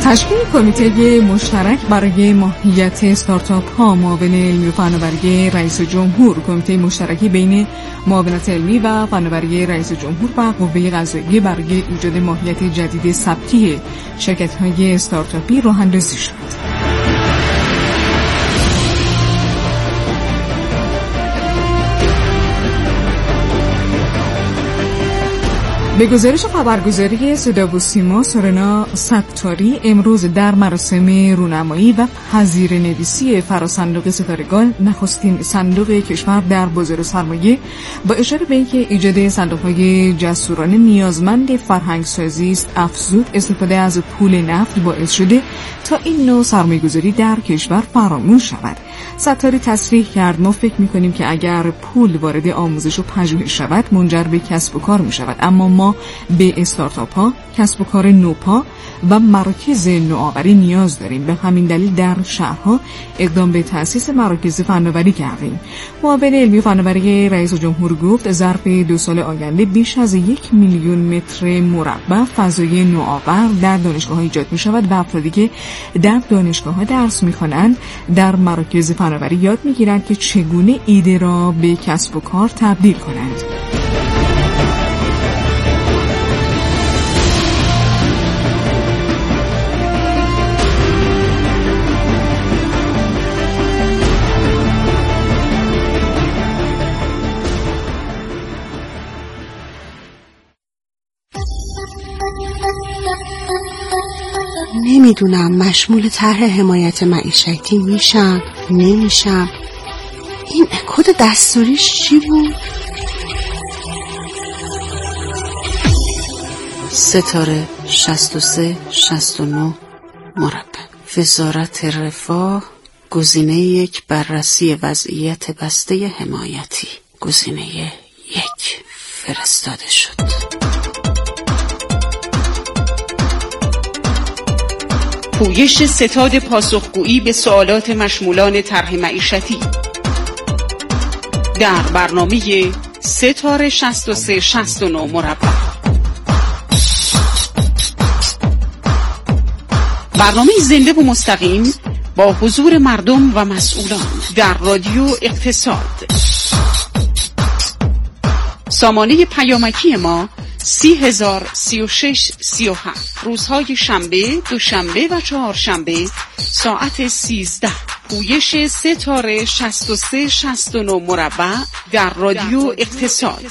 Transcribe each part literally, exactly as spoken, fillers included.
تشکیل کمیته مشترک برای ماهیت استارتاپ ها معاون علمی و فناوری رئیس جمهور. کمیته مشترکی بین معاونت علمی و فناوری رئیس جمهور و قوه قضاییه برای ایجاد ماهیت جدید ثبتی شرکت های استارتاپی راه اندازی شد. به گزارش خبرگزاری صدا و سیما، سورنا ستاری امروز در مراسم رونمایی و پذیرنویسی فراصندوق ستارگان، نخستین صندوق کشور در بازار سرمایه، با اشاره به اینکه ایجاد صندوق‌های جسورانه نیازمند فرهنگ‌سازی است، افزود استفاده از پول نفت باعث شده تا این نوع سرمایه‌گذاری در کشور فراموش شود. ستاری تصریح کرد: ما فکر می‌کنیم که اگر پول وارد آموزش و پژوهش شود منجر به کسب و کار می‌شود، اما ما به استارتاپ‌ها، کسب و کار نوپا و مراکز نوآوری نیاز داریم. به همین دلیل در شهرها اقدام به تأسیس مراکز فناوری کردیم. معاون علمی و فناوری رئیس جمهور گفت ظرف دو سال آینده بیش از یک میلیون متر مربع فضای نوآور در دانشگاه‌ها ایجاد می‌شود و افرادی که در دانشگاه‌ها درس می‌خوانند در مراکز فناوری یاد می‌گیرند که چگونه ایده را به کسب و کار تبدیل کنند. نمیدونم مشمول طرح حمایت معیشتی میشم نمیشم. این کد دستوریش چی بود؟ ستاره شصت و سه شصت و نه مربع. وزارت رفاه. گزینه یک بررسی وضعیت بسته حمایتی. گزینه یک فرستاده شد. پویش ستاد پاسخگویی به سوالات مشمولان طرح معیشتی در برنامه ستاره شصت و سه شصت و نه مربع. برنامه زنده و مستقیم با حضور مردم و مسئولان در رادیو اقتصاد. سامانه پیامکی ما سی هزار سی و شش سی و هفت. روزهای شنبه، دوشنبه و چهارشنبه ساعت سیزده. پویش ستاره شصت و سه شصت و نه مربع در رادیو اقتصاد.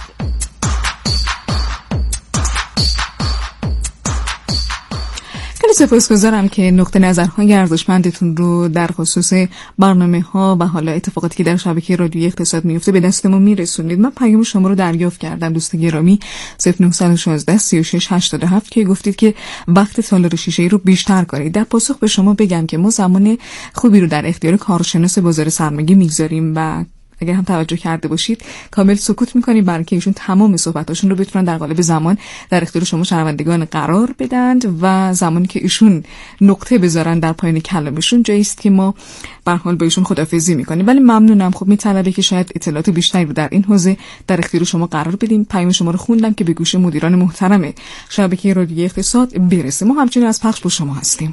سپاسگزارم که نقطه نظرهای ارزشمندتون رو در خصوص برنامه‌ها و حالا اتفاقاتی که در شبکه رادیویی اقتصاد میفته به دست ما میرسونید. من پیام شما رو دریافت کردم دوست گرامی صفر نه یک شش سی و شش هشتاد و هفت که گفتید که وقت تالار شیشه‌ای رو بیشتر کنید. در پاسخ به شما بگم که ما زمان خوبی رو در اختیار کارشناس بازار سرمایه میگذاریم و اگر هم توجه کرده باشید کامل سکوت میکنیم برای که ایشون تمام صحبتاشون رو بتونن در قالب زمان در اختیار شما شنوندگان قرار بدند و زمانی که ایشون نقطه بذارن در پایین کلامشون جایی است که ما به هر حال با ایشون خداحافظی میکنیم. ولی ممنونم. خب میطلبه که شاید اطلاعات بیشتری رو در این حوزه در اختیار شما قرار بدیم. پیام شما رو خوندم که به گوش مدیران محترم شبکه رادیویی اقتصاد برسه. ما همچنین از پخش با شما هستیم.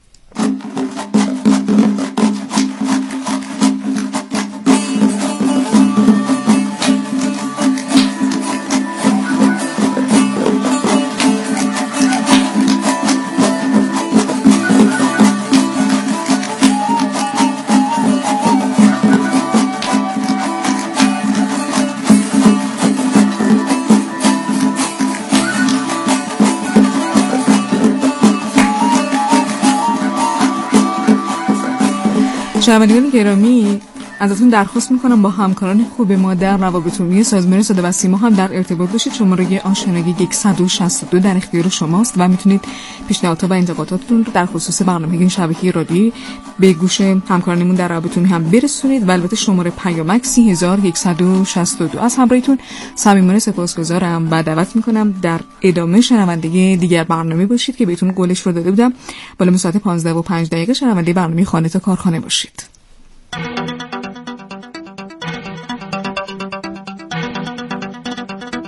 شنوندگان گرامی، ازتون درخواست میکنم با همکاران خوب ما در روابط عمومی سازمان صدا و سیما هم در ارتباط باشید. شماره آشنایی صد و شصت و دو در اختیار شماست و میتونید پیشنهادات و انتقاداتتون رو در خصوص برنامه این شبکه رادیویی به گوش همکارانمون در روابط عمومی هم برسونید و البته شماره پیامک سی هزار و صد و شصت و دو. از همراهیتون صمیمانه سپاسگزارم و دعوت میکنم در ادامه شنونده دیگر برنامه باشید که بهتون قولش رو داده بودم. بالا ساعت پانزده و پنج دقیقه شنونده برنامه خانه تا کارخانه باشید.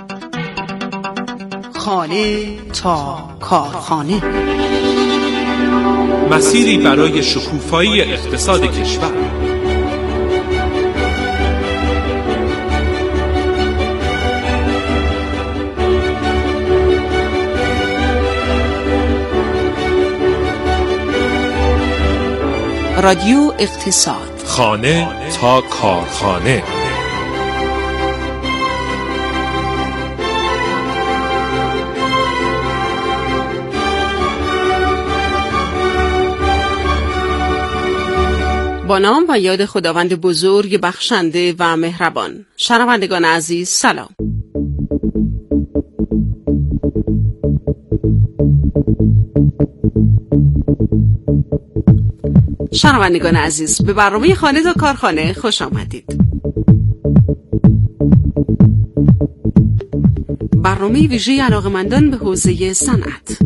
خانه تا کارخانه. مسیری برای شکوفایی اقتصاد کشور. رادیو اقتصاد، خانه تا کارخانه. با نام و یاد خداوند بزرگ بخشنده و مهربان. شنوندگان عزیز سلام. شنوندگان عزیز به برنامه خانه تا کارخانه خوش آمدید. برنامه ویژه علاقه‌مندان به حوزه صنعت.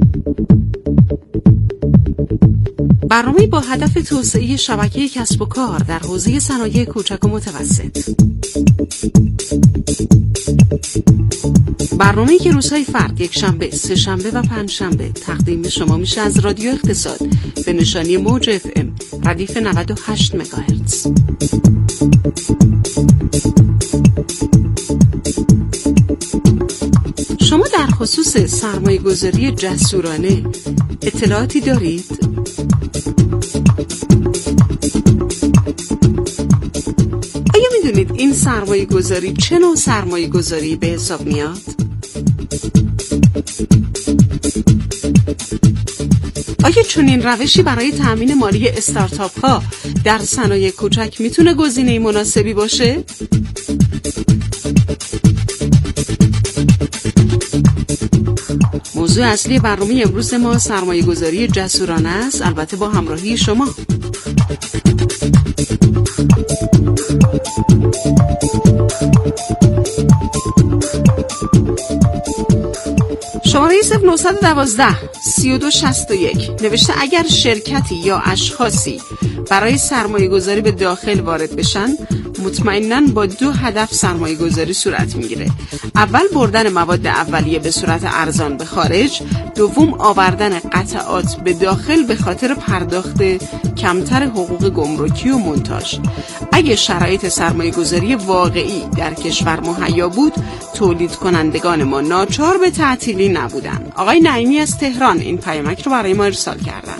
برنامه با هدف توسعه شبکه کسب و کار در حوزه صنایع کوچک و متوسط. برنامه‌ای که روزهای فرد، یک شنبه، سه شنبه و پنج شنبه تقدیم شما میشه از رادیو اقتصاد به نشانی موج اف ام ردیف نود و هشت مگاهرتز. شما در خصوص سرمایه گذاری جسورانه اطلاعاتی دارید؟ آیا میدونید این سرمایه گذاری چه نوع سرمایه گذاری به حساب میاد؟ آیا چنین روشی برای تأمین مالی استارتاپ ها در صنایع کوچک میتونه گزینه مناسبی باشه؟ موضوع اصلی برنامه امروز ما سرمایه گذاری جسورانه است، البته با همراهی شما. شماره صفر نه یک دو سه دو شصت و یک نوشته اگر شرکتی یا اشخاصی برای سرمایه گذاری به داخل وارد بشن، مطمئناً با دو هدف سرمایه گذاری صورت میگیره. اول بردن مواد اولیه به صورت ارزان به خارج، دوم آوردن قطعات به داخل به خاطر پرداخت کمتر حقوق گمرکی و مونتاژ. اگه شرایط سرمایه گذاری واقعی در کشور مهیا بود، تولید کنندگان ما ناچار به تعطیلی نبودن. آقای نعیمی از تهران این پیامک رو برای ما ارسال کردن.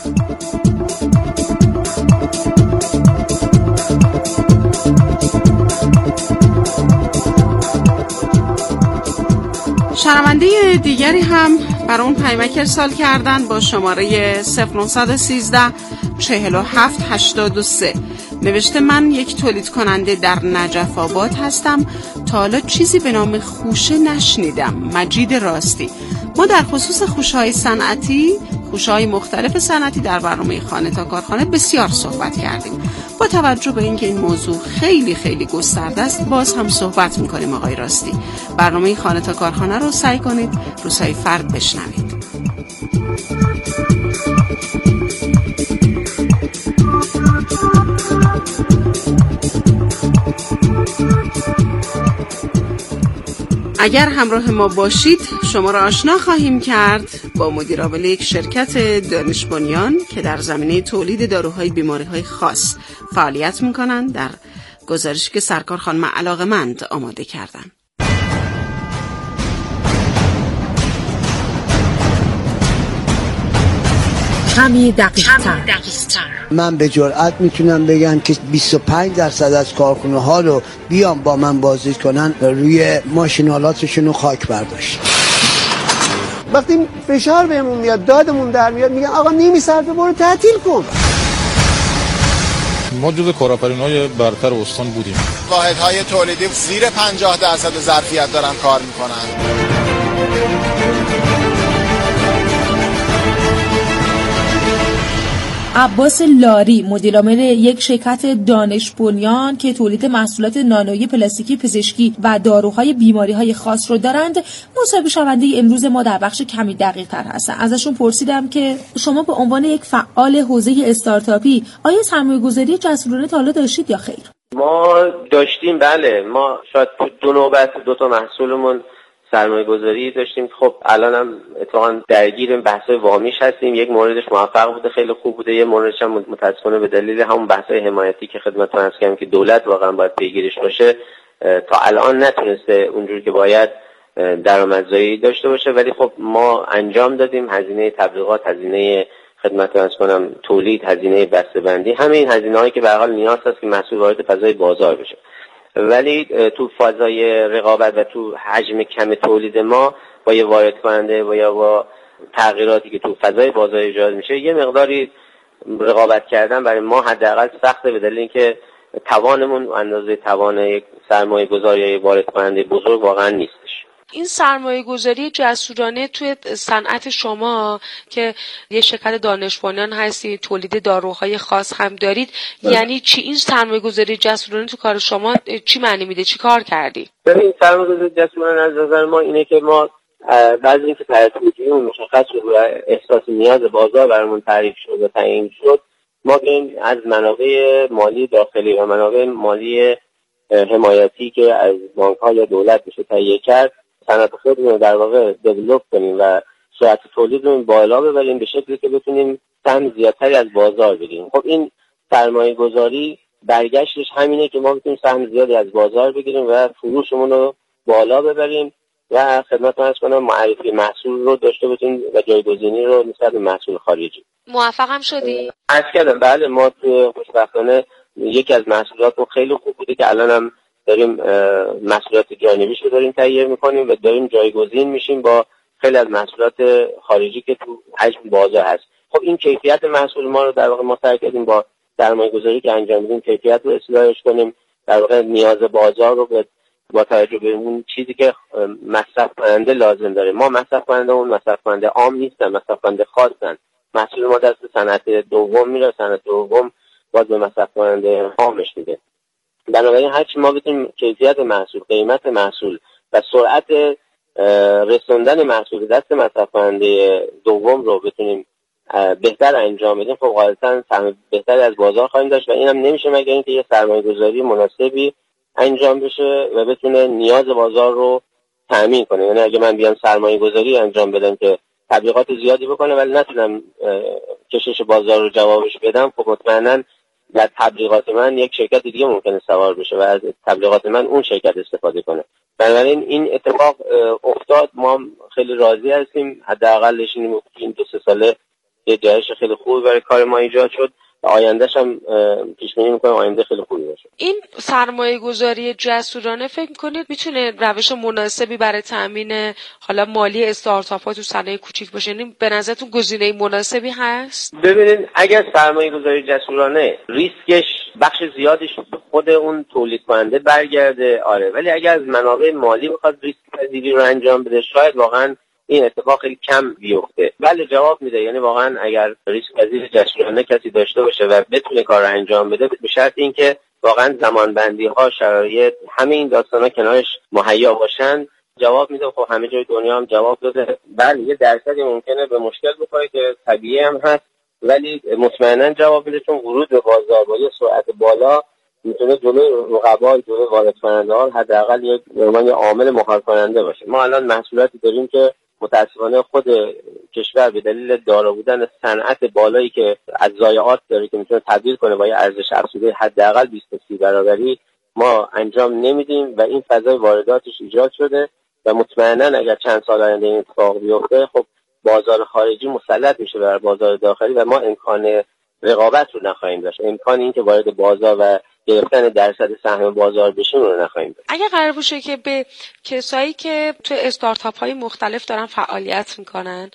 شنونده دیگری هم برای اون پیامک ارسال کردن با شماره صفر نه یک سه چهل و هفت هشتاد و سه نوشته من یک تولید کننده در نجف آباد هستم، تا حالا چیزی به نام خوشه نشنیدم. مجید راستی. ما در خصوص خوشه‌های صنعتی، خوشه‌های مختلف صنعتی در برنامه خانه تا کارخانه بسیار صحبت کردیم. با توجه به اینکه این موضوع خیلی خیلی گسترده است، باز هم صحبت می‌کنیم آقای راستی. برنامه خانه تا کارخانه رو سعی کنید روزهای فرد بشنوید. اگر همراه ما باشید شما را آشنا خواهیم کرد با مدیر عامل یک شرکت دانش بنیان که در زمینه تولید داروهای بیماری‌های خاص فعالیت می‌کنند، در گزارشی که سرکار خانم علاقه‌مند آماده کردند. کمی دقیق‌تر. من به جرئت میتونم بگم که بیست و پنج درصد از کارخونه ها رو بیان با من بازدید کنن، روی ماشینالاتشون رو خاک برداشت. وقتی فشار بهمون میاد، دادمون در میاد، میگن آقا نمیصرفه برو تعطیل کن. ما جزو کارآفرین‌های برتر استان بودیم. واحدهای تولیدی زیر پنجاه درصد ظرفیت دارن کار میکنن. عباس لاری مدیر عامل یک شرکت دانش بنیان که تولید محصولات نانویی پلاستیکی پزشکی و داروهای بیماری‌های خاص رو دارند، مصاحبه شونده امروز ما در بخش کمی دقیق‌تر هستن. ازشون پرسیدم که شما به عنوان یک فعال حوزه استارتاپی آیا سرمایه‌گذاری جسورانه تا حالا داشتید یا خیر؟ ما داشتیم، بله. ما شاید دو نوبت دو تا محصولمون سرمایه گذاری داشتیم. خب الان هم اتفاقا درگیر بحث‌های وامیش هستیم. یک موردش موفق بوده، خیلی خوب بوده، یه موردش هم متاسفانه به دلیل همون بحث‌های حمایتی که خدمتتون عرض کردم که دولت واقعا باید پیگیرش باشه تا الان نتونسته اونجوری که باید درآمدزایی داشته باشه. ولی خب ما انجام دادیم، هزینه تبلیغات، هزینه خدمتتون عرض کنم تولید، هزینه بسته‌بندی، همه این هزینه‌هایی که به هر حال نیاز هست که محصول وارد فضای بازار بشه. ولی تو فضای رقابت و تو حجم کم تولید ما با یه وارد کننده و یا با تغییراتی که تو فضای بازار ایجاد میشه یه مقداری رقابت کردن برای ما حداقل سخته، به دلیل اینکه توانمون اندازه توان یک سرمایه گذار یا یک وارد کننده بزرگ واقعا نیستش. این سرمایه گذاری جسورانه توی صنعت شما که یه شرکت دانش بنیان هستی، تولید داروهای خاص هم دارید، اه. یعنی چی این سرمایه گذاری جسورانه تو کار شما چی معنی میده؟ چی کار کردی؟ ببین سرمایه گذاری جسورانه از نظر ما اینه که ما بعضی اینکه تعریفمون مشخص شد و احساس نیاز بازار برامون تعریف شد و تعیین شد، ما بریم از منابع مالی داخلی و منابع مالی حمایتی که از بانک‌ها یا دولت میشه تهیه کرد، صنعت خودمون رو در واقع دیولپ کنیم و سرعت تولیدمون بالا ببریم به شکلی که بتونیم سهم زیادتری از بازار بگیریم. خب این سرمایه گذاری برگشتش همینه که ما بتونیم سهم زیادی از بازار بگیریم و فروشمون رو بالا ببریم و خدمتتون عرض کنم معرفی محصول رو داشته باشیم و جایگزینی رو نسبت به محصول خارجی. موفق هم شدی؟ عرض کردم بله، ما تو خوشبختانه یکی از محصولاتمون خیلی خوب بوده که الان هم داریم محصولات جانبیش رو داریم تهیه میکنیم و داریم جایگزین میشیم با خیلی از محصولات خارجی که تو حجم بازار هست. خب این کیفیت محصول ما رو در واقع ما سعی کردیم با سرمایه گذاری که انجام میدیم کیفیت رو اصلاحش کنیم، در واقع نیاز بازار رو با توجه به اون چیزی که مصرف کننده لازم داره. ما مصرف کننده اون مصرف کننده عام نیستن، مصرف کننده خاصن. محصول ما دست صنعت دوم میره، صنعت دوم باز به مصرف کننده عامش میده. بنابراین هرچی ما بتونیم کیفیت محصول، قیمت محصول و سرعت رسوندن محصول دست مصرف کننده دوم رو بتونیم بهتر انجام بدیم، خب غالبا سهم بهتری از بازار خواهیم داشت و اینم نمیشه مگر اینکه یه سرمایه‌گذاری مناسبی انجام بشه و بتونه نیاز بازار رو تامین کنه. یعنی اگه من بیام سرمایه‌گذاری انجام بدم که تبلیغات زیادی بکنه ولی نتونم کشش بازار رو جوابش بدم، خب مطمئناً در تبلیغات من یک شرکت دیگه ممکنه سوار بشه و از تبلیغات من اون شرکت استفاده کنه. بنابراین این اتفاق افتاد، ما خیلی راضی هستیم. حداقلش این دو سه ساله یه جایش خیلی خوبی برای کار ما ایجاد شد و آیندهش هم پیش بینی می‌کنم آینده خیلی خوبی باشه. این سرمایه گذاری جسورانه فکر می‌کنید میتونه روش مناسبی برای تامین حالا مالی استارتاپ‌ها تو صنایع کوچیک باشه؟ یعنی به نظرتون گزینه مناسبی هست؟ ببینید اگر سرمایه گذاری جسورانه ریسکش بخش زیادیش خود اون تولید کننده برگرده، آره، ولی اگر از منابع مالی بخواد ریسک پذیری رو انجام بده شاید واقعا این اتفاق خیلی کم بیفته. بله جواب میده، یعنی واقعا اگر ریسک پذیر جسورانه کسی داشته باشه و بتونه کار رو انجام بده، به شرط اینکه واقعا زمانبندی ها، شرایط، همه این داستانا کنارش مهیا باشن، جواب میده. خب همه جای دنیا هم جواب داده. بله یه درصدی ممکنه به مشکل بخوره که طبیعی هم هست، ولی مطمئنا جواب میده، چون ورود به بازار با یه سرعت بالا میتونه جلوی رقبا، جلوی وارد کننده‌ها حداقل یک یه عامل مخالف کننده باشه. ما الان محصولاتی داریم که متاسفانه خود کشور به دلیل دارا بودن صنعت بالایی که از ضایعات داره که میتونه تبدیل کنه با یه ارزش افزوده حداقل بیست تا سی برابری ما انجام نمیدیم و این فضای وارداتش ایجاد شده و مطمئنا اگر چند سال آینده این اتفاق بیفته خب بازار خارجی مسلط میشه بر بازار داخلی و ما امکان رقابت رو نخواهیم داشت، امکان این که وارد بازار و گرفتن درصد سهم بازار بشیم رو نخواهیم داشت. اگه قرار باشه که به کسایی که تو استارتاپ های مختلف دارن فعالیت میکنن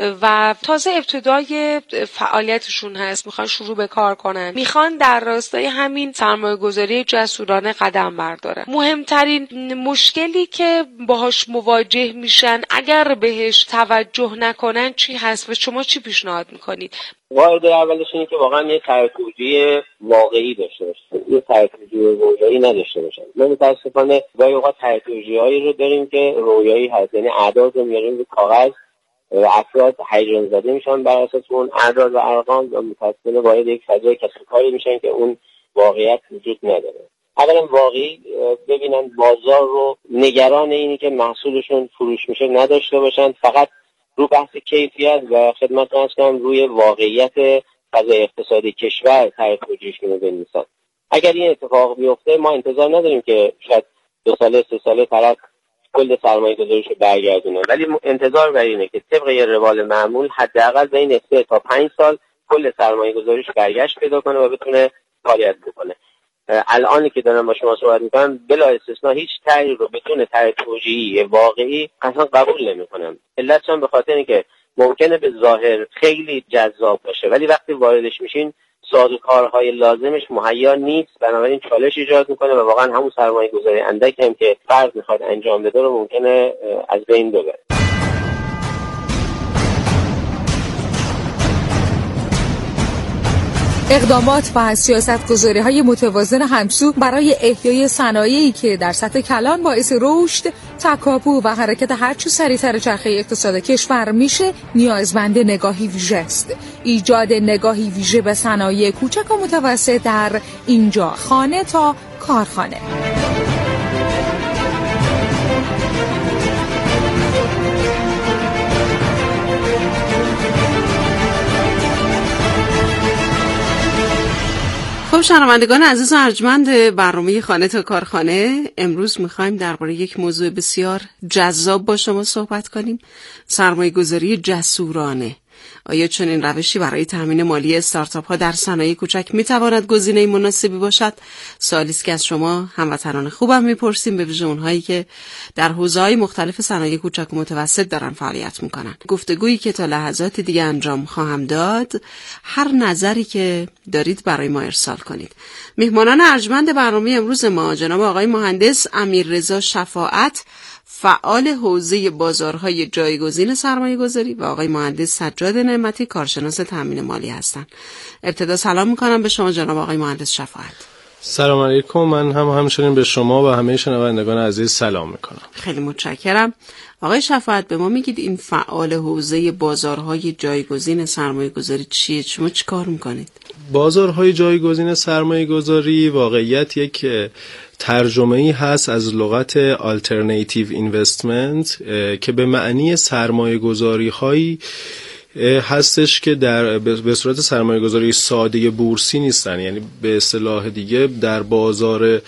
و تازه ابتدای فعالیتشون هست، میخوان شروع به کار کنن، میخوان در راستای همین سرمایه گذاری جسورانه قدم بردارن، مهمترین مشکلی که باهاش مواجه میشن اگر بهش توجه نکنن چی هست و شما چی پیشنهاد میکنید؟ وارد اولش اینه که واقعا یه طرح‌توجیه واقعی داشته باشه، یه طرح‌توجیه رویایی نداشته باشه. ما متأسفانه گاهی اوقات طرح‌توجیه‌هایی رو داریم که رویایی هست، یعنی اعداد رو میاریم رو کاغذ و افراد هیجان زده میشن بر اساس اون اعداد و ارقام و متأسفانه وارد یک فضای کسب و کاری میشن که اون واقعیت وجود نداره. اولا واقعی ببینن بازار رو، نگران اینی که محصولشون فروش میشه نداشته باشن، فقط رو بحث کیفیت و خدمت عرض کنم روی واقعیت فضای اقتصادی کشور طرح توجیهشون رو بنویسن. اگر این اتفاق بیفته ما انتظار نداریم که شاید دو ساله سه ساله طرف کل سرمایه گذاریشو برگردونه، ولی انتظار بر اینه که طبق یه روال معمول حداقل بین سه تا پنج سال کل سرمایه گذاریش برگشت پیدا کنه و بتونه فعالیت بکنه. الانی که دارم با شما صحبت میکنم بلا استثنا هیچ طرحی رو بدون طرح توجیهی واقعی اصلا قبول نمیکنم. علتش هم به خاطر اینه که ممکنه به ظاهر خیلی جذاب باشه ولی وقتی واردش میشین سازوکارهای لازمش مهیا نیست، بنابراین چالش ایجاد میکنه و واقعا همون سرمایه گذاری اندک هم که فرد میخواد انجام بده رو ممکنه از بین ببره. اقدامات و سیاست‌گذاری‌های متوازن همسو برای احیای صنایعی که در سطح کلان باعث رشد، تکاپو و حرکت هرچه سریعتر چرخه اقتصاد کشور میشه نیازمند نگاهی ویژه است. ایجاد نگاهی ویژه به صنایع کوچک و متوسط در اینجا خانه تا کارخانه. خب شنوندگان عزیز و ارجمند برنامه خانه تا کارخانه، امروز میخوایم درباره یک موضوع بسیار جذاب با شما صحبت کنیم: سرمایه گذاری جسورانه. آیا چنین روشی برای تامین مالی استارتاپ ها در صنایع کوچک میتواند گزینه مناسبی باشد؟ سوالی است که از شما هموطنان خوبم میپرسیم، به ویژه اونهایی که در حوزه‌های مختلف صنایع کوچک و متوسط دارن فعالیت میکنن. گفتگویی که تا لحظات دیگه انجام خواهم داد، هر نظری که دارید برای ما ارسال کنید. مهمانان ارجمند برنامه امروز ما جناب آقای مهندس امیررضا شفاعت، فعال حوزه بازارهای جایگزین سرمایه گذاری، و آقای مهندس سجاد نعمتی، کارشناس تامین مالی هستند. ابتدا سلام میکنم به شما جناب آقای مهندس شفاعت. سلام علیکم. من هم همچنین به شما و همه شنوندگان عزیز سلام میکنم. خیلی متشکرم. آقای شفاعت، به ما میگید این فعال حوزه بازارهای جایگزین سرمایه گذاری چیه؟ شما چی کار میکنید؟ بازارهای جایگزین سرمایه گذاری واقعیت یک ترجمه‌ای هست از لغت alternative investment که به معنی سرمایه گذاری هایی هستش که در به صورت سرمایه گذاری ساده بورسی نیستن، یعنی به اصطلاح دیگه در بازار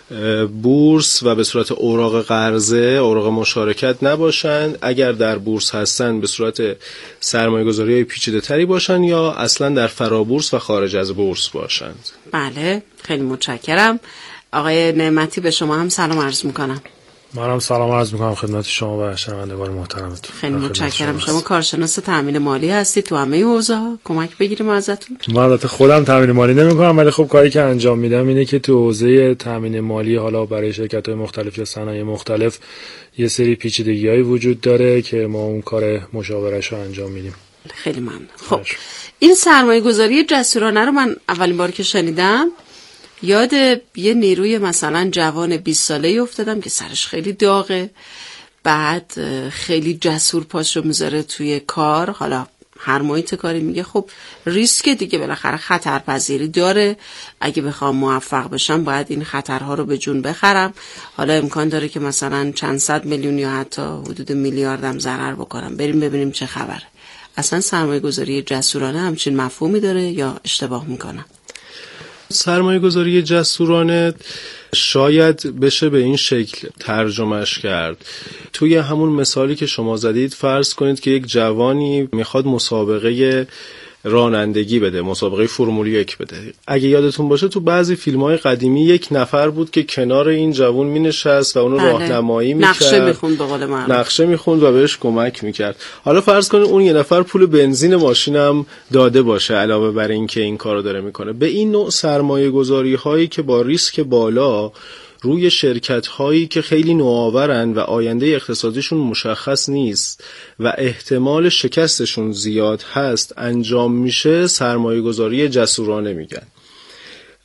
بورس و به صورت اوراق قرضه، اوراق مشارکت نباشند. اگر در بورس هستن به صورت سرمایه گذاری های پیچیده تری باشند یا اصلا در فرابورس و خارج از بورس باشند. بله، خیلی متشکرم. آقای نعمتی، به شما هم سلام عرض میکنم. منم سلام عرض میکنم خدمت شما و شنوندگان محترمتون. خیلی متشکرم. شما کارشناس تامین مالی هستید، تو همه حوزه‌ها کمک بگیریم ازتون. من البته خودم تامین مالی نمیکنم، ولی خب کاری که انجام میدم اینه که تو حوزه تامین مالی، حالا برای شرکت‌های مختلف یا صنایع مختلف، یه سری پیچیدگی‌های وجود داره که ما اون کار مشاوره‌شو انجام میدیم. خیلی ممنون. خب این سرمایه‌گذاری جسورانه رو من اولین بار که شنیدم یاد یه نیروی مثلا جوان بیست ساله‌ای افتادم که سرش خیلی داغه، بعد خیلی جسور پاشو میذاره توی کار. حالا هر محیط کاری میگه خب ریسک دیگه، بالاخره خطرپذیری داره، اگه بخوام موفق بشم باید این خطرها رو به جون بخرم. حالا امکان داره که مثلا چند صد میلیون یا حتی حدود میلیاردم ضرر بکنم. بریم ببینیم چه خبره. اصلا سرمایه گذاری جسورانه همچین مفهومی داره یا اشتباه میکنم؟ سرمایه گذاری جسورانه شاید بشه به این شکل ترجمهش کرد. توی همون مثالی که شما زدید فرض کنید که یک جوانی میخواد مسابقه رانندگی بده، مسابقه فرمول یک بده. اگه یادتون باشه تو بعضی فیلم‌های قدیمی یک نفر بود که کنار این جوان مینشست و اونو بله. راهنمایی میکرد، نقشه میخوند، به قول معروف نقشه میخوند و بهش کمک میکرد. حالا فرض کنید اون یه نفر پول بنزین ماشینم داده باشه علاوه بر این که این کارو داره میکنه. به این نوع سرمایه گذاری هایی که با ریسک بالا روی شرکت هایی که خیلی نوآورن و آینده اقتصادیشون مشخص نیست و احتمال شکستشون زیاد هست انجام میشه، سرمایه گذاری جسورانه میگن.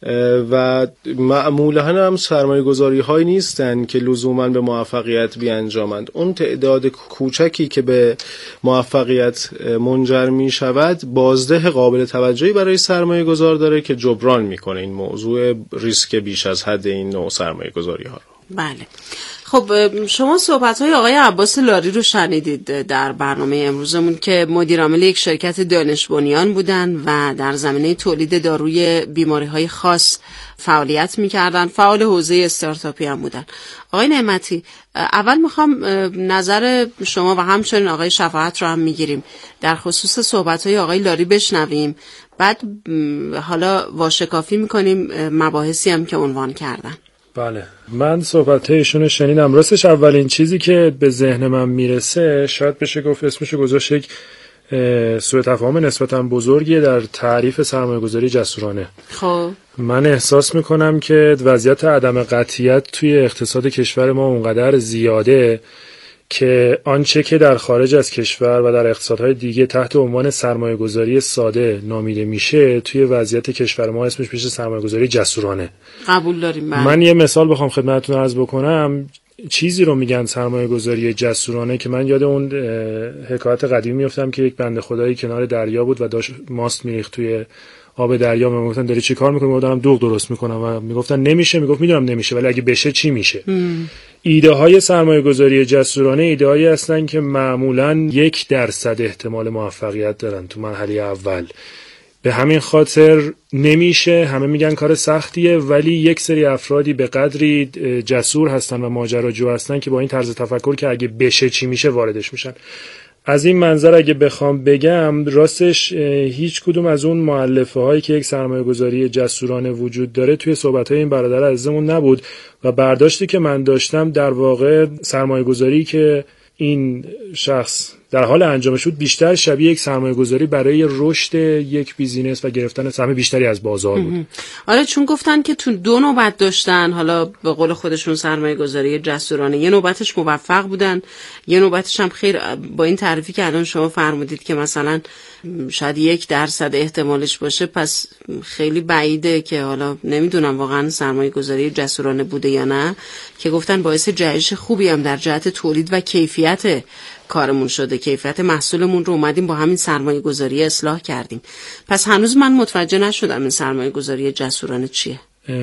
و معمولا هم سرمایه گذاری هایی نیستن که لزوما به موفقیت بیانجامند. اون تعداد کوچکی که به موفقیت منجر می شود بازده قابل توجهی برای سرمایه گذار داره که جبران میکنه این موضوع ریسک بیش از حد این نوع سرمایه گذاری ها رو. بله. خب شما صحبت‌های آقای عباس لاری رو شنیدید در برنامه امروزمون که مدیر عامل یک شرکت دانش بنیان بودن و در زمینه تولید داروی بیماری‌های خاص فعالیت می‌کردن، فعال حوزه استارتاپی هم بودن. آقای نعمتی، اول می‌خوام نظر شما و همچنین آقای شفاعت رو هم می‌گیریم در خصوص صحبت‌های آقای لاری بشنویم، بعد حالا واشکافی می‌کنیم مباحثی هم که عنوان کردن. بله، من صحبت‌های ایشون رو شنیدم. راستش اولین چیزی که به ذهن من میرسه شاید بشه گفت اسمشو گذاشت یک سوء تفاهم نسبتاً بزرگیه در تعریف سرمایه‌گذاری جسورانه. خب من احساس میکنم که وضعیت عدم قطعیت توی اقتصاد کشور ما اونقدر زیاده که آنچه که در خارج از کشور و در اقتصادهای دیگه تحت عنوان سرمایه‌گذاری ساده نامیده میشه توی وضعیت کشور ما اسمش میشه سرمایه‌گذاری جسورانه. قبول داریم. من, من یه مثال بخوام خدمتتون عرض بکنم، چیزی رو میگن سرمایه‌گذاری جسورانه که من یاد اون حکایت قدیمی میافتم که یک بنده خدایی کنار دریا بود و داشت ماست میریخت توی آب دریا. من میگفتن داری چی کار میکنی؟ من دارم دوغ درست میکنم و میگفتن نمیشه. میگفت میدونم نمیشه ولی اگه بشه چی میشه؟ ایده های سرمایه گذاری جسورانه ایده هایی هستن که معمولا یک درصد احتمال موفقیت دارن تو مرحله اول. به همین خاطر نمیشه، همه میگن کار سختیه، ولی یک سری افرادی به قدری جسور هستن و ماجراجو هستن که با این طرز تفکر که اگه بشه چی میشه واردش میشن. از این منظر اگه بخوام بگم راستش هیچ کدوم از اون مؤلفه هایی که یک سرمایه گذاری جسورانه وجود داره توی صحبت های این برادر عزیزمون نبود و برداشتی که من داشتم در واقع سرمایه گذاری که این شخص در حال انجامش بود بیشتر شبیه یک سرمایه گذاری برای رشد یک بیزینس و گرفتن سهم بیشتری از بازار بود. آره، چون گفتن که تو دو نوبت داشتن، حالا به قول خودشون سرمایه گذاری جسورانه، یه نوبتش موفق بودن، یه نوبتش هم خیر. با این تعریفی که الان شما فرمودید که مثلا شاید یک درصد احتمالش باشه، پس خیلی بعیده که حالا نمیدونم واقعا سرمایه گذاری جسورانه بوده یا نه، که گفتن باعث جهش خوبی هم در جهت تولید و کیفیت کارمون شده، کیفیت محصولمون رو اومدیم با همین سرمایه گذاری اصلاح کردیم. پس هنوز من متوجه نشدم این سرمایه گذاری جسورانه چیه.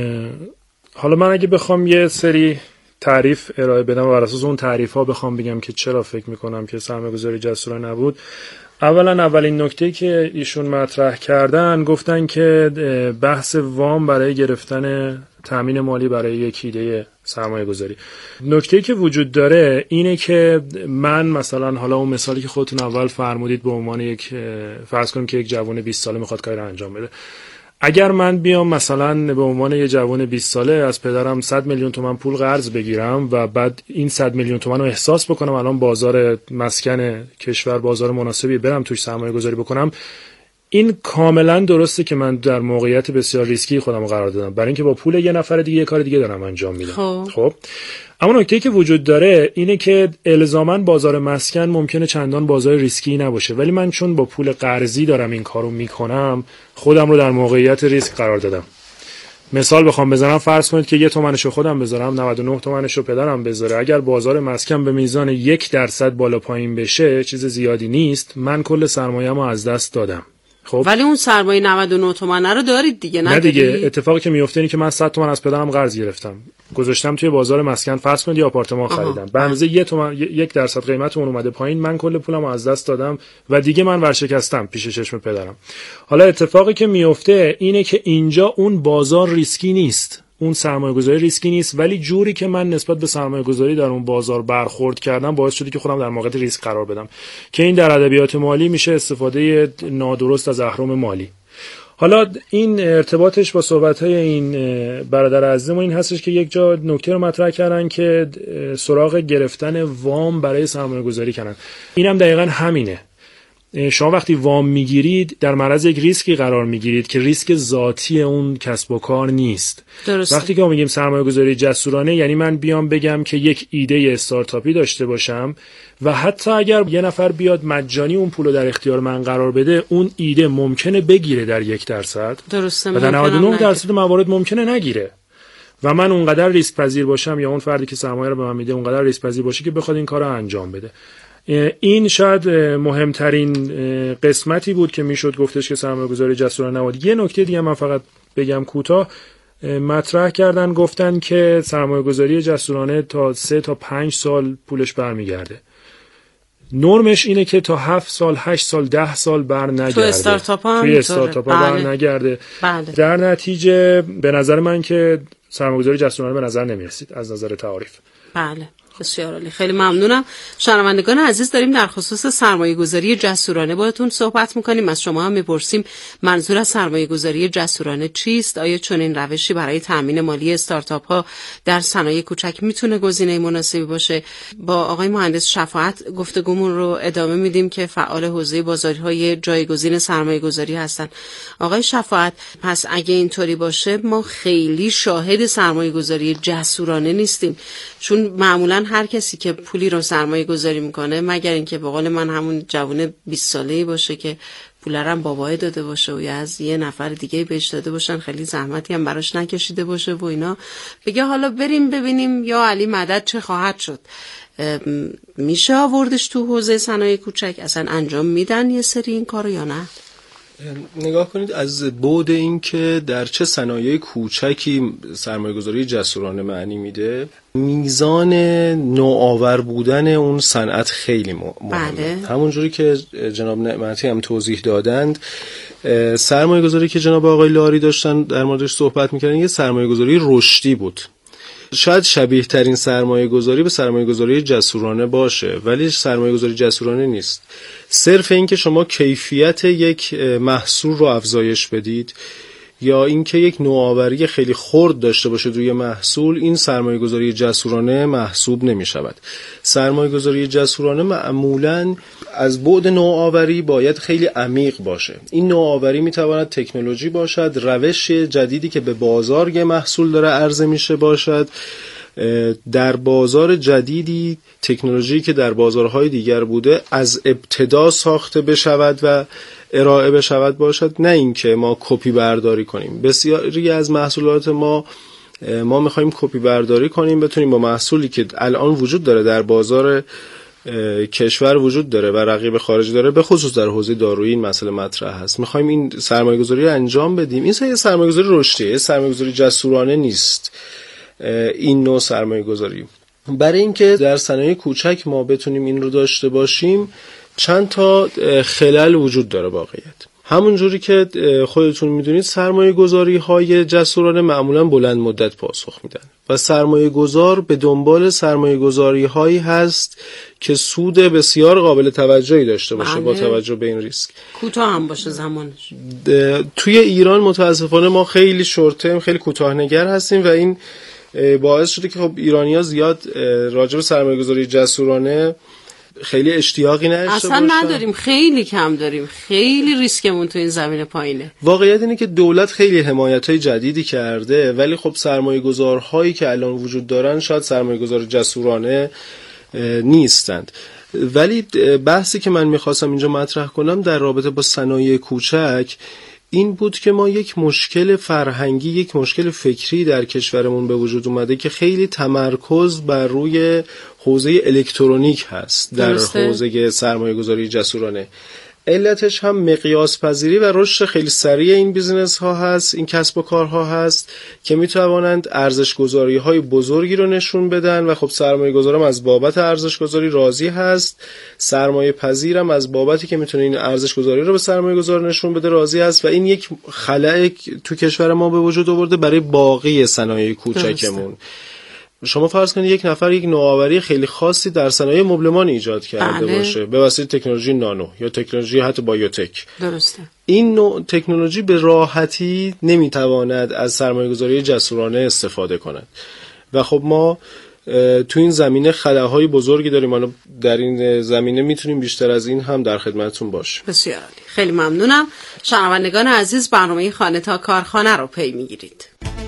حالا من اگه بخوام یه سری تعریف ارائه بدم و بر اساس اون تعریف ها بخوام بگم که چرا فکر میکنم که سرمایه گذاری جسورانه نبود، اولا اولین نکته که ایشون مطرح کردن گفتن که بحث وام برای گرفتن تامین مالی برای یک ایده سرمایه گذاری. نکته‌ای که وجود داره اینه که من مثلا حالا اون مثالی که خودتون اول فرمودید به عنوان یک فرض کنیم که یک جوان بیست ساله میخواد کاری رو انجام بده، اگر من بیام مثلا به عنوان یه جوان بیست ساله از پدرم صد میلیون تومان پول قرض بگیرم و بعد این صد میلیون تومان رو احساس بکنم الان بازار مسکن کشور بازار مناسبی برم توش سرمایه گذاری بکنم، این کاملا درسته که من در موقعیت بسیار ریسکی خودم رو قرار دادم برای اینکه با پول یه نفر دیگه یه کار دیگه دارم انجام میدم. خب, خب. اما نکته‌ای که وجود داره اینه که الزاماً بازار مسکن ممکنه چندان بازار ریسکی نباشه، ولی من چون با پول قرضی دارم این کارو میکنم خودم رو در موقعیت ریسک قرار دادم. مثال بخوام بزنم، فرض کنید که یه تومنشو خودم بذارم، نود و نه تومنشو پدرم بذاره، اگر بازار مسکن به میزان یک درصد بالا پایین بشه، چیز زیادی نیست، من کل سرمایه‌مو از دست دادم. خب ولی اون سرمایه نود و نه تومن رو دارید دیگه، نه دیگه. اتفاقی که میفته اینه که من صد تومن از پدرم قرض گرفتم، گذاشتم توی بازار مسکن، فرض کنید یه آپارتمان خریدم، به اندازه یک تومن یک درصد قیمت اون اومده پایین، من کل پولمو از دست دادم و دیگه من ورشکستم پیش چشم پدرم. حالا اتفاقی که میفته اینه که اینجا اون بازار ریسکی نیست، اون سرمایه گذاری ریسکی نیست، ولی جوری که من نسبت به سرمایه گذاری در اون بازار برخورد کردم باعث شده که خودم در موقعیت ریسک قرار بدم، که این در ادبیات مالی میشه استفاده نادرست از اهرم مالی. حالا این ارتباطش با صحبت‌های این برادر عزیزمون این هستش که یک جا نکته رو مطرح کردن که سراغ گرفتن وام برای سرمایه گذاری کردن. اینم دقیقاً همینه. شما وقتی وام میگیرید در معرض یک ریسکی قرار میگیرید که ریسک ذاتی اون کسب و کار نیست. درسته. وقتی که ما میگیم سرمایه گذاری جسورانه یعنی من بیام بگم که یک ایده استارتاپی داشته باشم و حتی اگر یه نفر بیاد مجانی اون پولو در اختیار من قرار بده، اون ایده ممکنه بگیره در یک درصد. درسته. و در نود و نه درصد موارد ممکنه نگیره و من اونقدر ریسک پذیر باشم یا اون فردی که سرمایه رو به من میده اونقدر ریسک پذیر باشه که بخواد این کارو انجام بده. این شاید مهمترین قسمتی بود که میشد گفتش که سرمایه‌گذاری جسورانه بود. یه نکته دیگه من فقط بگم کوتاه، مطرح کردن گفتن که سرمایه‌گذاری جسورانه تا سه تا پنج سال پولش برمیگرده. نرمش اینه که تا هفت سال، هشت سال، ده سال بر نگرده. تو استارتاپ ها توی استارتاپ ها بر نگرده. بله. در نتیجه به نظر من که سرمایه‌گذاری جسورانه به نظر نمیرسید از نظر تعاریف. بله. بسیار عالی، خیلی ممنونم. شنوندگان عزیز، داریم در خصوص سرمایه گذاری جسورانه باهاتون صحبت میکنیم. از شما هم میپرسیم منظور از سرمایه گذاری جسورانه چیست؟ آیا چنین روشی برای تامین مالی استارتاپ ها در صنایع کوچک میتونه گزینه مناسبی باشه؟ با آقای مهندس شفاعت گفتگومون رو ادامه میدیم که فعال حوزه بازاری های جایگزین سرمایه گذاری هستن. آقای شفاعت، پس اگه اینطوری باشه ما خیلی شاهد سرمایه گذاری جسورانه نیستیم، چون معمولا هر کسی که پولی رو سرمایه گذاری میکنه مگر اینکه به قول من همون جوونه بیست ساله‌ای باشه که پولرم بابای داده باشه و یا از یه نفر دیگه بهش داده باشن، خیلی زحمتی هم براش نکشیده باشه و اینا، بگه حالا بریم ببینیم یا علی مدد چه خواهد شد. میشه آوردش تو حوزه صنایع کوچک؟ اصلا انجام میدن یه سری این کارو یا نه؟ نگاه کنید از بعد این که در چه صنایع کوچکی سرمایه‌گذاری جسورانه معنی میده، میزان نوآور بودن اون صنعت خیلی مهمه. بله. همونجوری که جناب نعمتی هم توضیح دادند، سرمایه‌گذاری که جناب آقای لاری داشتن در موردش صحبت میکردن یه سرمایه‌گذاری رشدی بود. شاید شبیه ترین سرمایه گذاری به سرمایه گذاری جسورانه باشه، ولی سرمایه گذاری جسورانه نیست. صرف این که شما کیفیت یک محصول رو افزایش بدید یا اینکه یک نوآوری خیلی خرد داشته باشه روی محصول، این سرمایه گذاری جسورانه محسوب نمی شود. سرمایه گذاری جسورانه معمولاً از بعد نوآوری باید خیلی عمیق باشه. این نوآوری می تواند تکنولوژی باشد، روش جدیدی که به بازار یه محصول داره عرضه میشه باشد، در بازار جدیدی تکنولوژی که در بازارهای دیگر بوده از ابتدا ساخته بشود و ارائه بشود باشد، نه اینکه ما کپی برداری کنیم. بسیاری از محصولات ما ما میخوایم کپی برداری کنیم، بتونیم با محصولی که الان وجود داره در بازار کشور وجود داره و رقیب خارجی داره، به خصوص در حوزه دارویی این مسئله مطرح هست، میخوایم این سرمایه‌گذاری رو انجام بدیم. این یه سرمایه‌گذاری رشدیه، سرمایه‌گذاری جسورانه نیست. این نوع سرمایه‌گذاری برای اینکه در صنایع کوچک ما بتونیم این رو داشته باشیم چند تا خلل وجود داره واقعیت. همون جوری که خودتون میدونید سرمایه گذاری های جسورانه معمولا بلند مدت پاسخ میدن و سرمایه گذار به دنبال سرمایه گذاری هایی هست که سود بسیار قابل توجهی داشته باشه. بله. با توجه به این ریسک کوتاه هم باشه زمانش. توی ایران متاسفانه ما خیلی شورت ترم، خیلی کوتاه نگر هستیم و این باعث شده که خب ایرانی‌ها زیاد راجع به سرمایه‌گذاری جسورانه خیلی اشتیاقی نداشته باشن. اصلا نداریم، خیلی کم داریم، خیلی ریسکمون تو این زمینه پایینه. واقعیت اینه که دولت خیلی حمایت‌های جدیدی کرده، ولی خب سرمایه‌گذارهایی که الان وجود دارن شاید سرمایه‌گذار جسورانه نیستند. ولی بحثی که من می‌خواستم اینجا مطرح کنم در رابطه با صنایع کوچک این بود که ما یک مشکل فرهنگی، یک مشکل فکری در کشورمون به وجود اومده که خیلی تمرکز بر روی حوزه الکترونیک هست در حوزه سرمایه گذاری جسورانه. علتش هم مقیاس پذیری و رشد خیلی سریع این بیزینس ها هست، این کسب و کارها هست که میتوانند ارزش گذاری های بزرگی رو نشون بدن و خب سرمایه گذارم از بابت ارزش گذاری راضی هست، سرمایه پذیرم از بابتی که میتونه این ارزش گذاری رو به سرمایه گذار نشون بده راضی هست و این یک خلأ تو کشور ما به وجود آورده برای باقی صنایع کوچکمون. شما فرض کنید یک نفر یک نوآوری خیلی خاصی در صنایع مبلمان ایجاد کرده بله. باشه به واسطه تکنولوژی نانو یا تکنولوژی حتی بایوتک. درسته. این نوع تکنولوژی به راحتی نمیتواند از سرمایه‌گذاری جسورانه استفاده کند و خب ما تو این زمینه خلاهای بزرگی داریم. حالا در این زمینه میتونیم بیشتر از این هم در خدمتتون باشیم. بسیار عالی، خیلی ممنونم. شنوندگان عزیز، برنامه خانه تا کارخانه رو پی میگیرید.